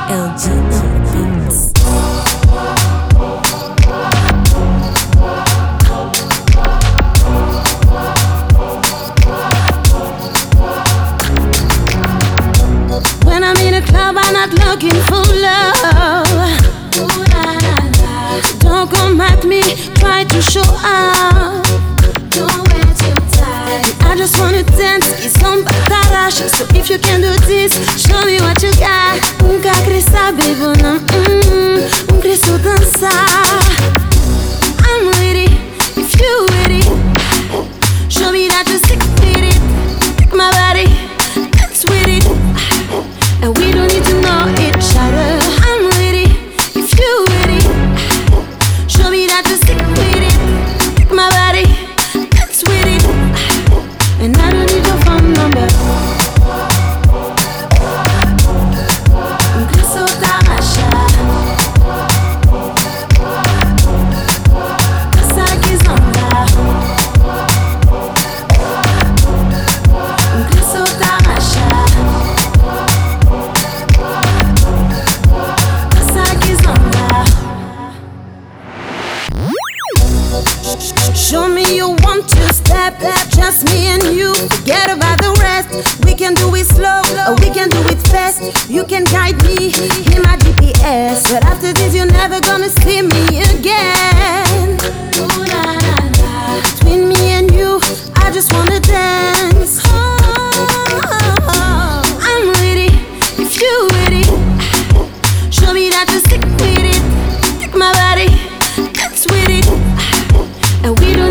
LG Beats. When I'm in a club, I'm not looking for love. Don't come at me, try to show up. Don't wear too tight. I just wanna dance, get some batarash. So if you can do this, show me what you got. Querer saber, não, quero dançar. I'm with it, if you with it. Show me that you're sick with it. Take my body, dance with it. And we don't need to know each other. I'm with it, if you with it. Show me that you're sick with it. Take my body, dance with it. And I don't need your phone number. Preso da marcha. Passa que zonda. Preso da marcha. Show me you want to step, just me and you. Forget about the rest. We can do it slow, or we can do it fast. You can guide me, in my GPS. But after this, you're never gonna see me again. Between me and you, I just wanna dance. I'm with it, if you with it. Show me that you're sick with it. Take my body, dance with it. And we don't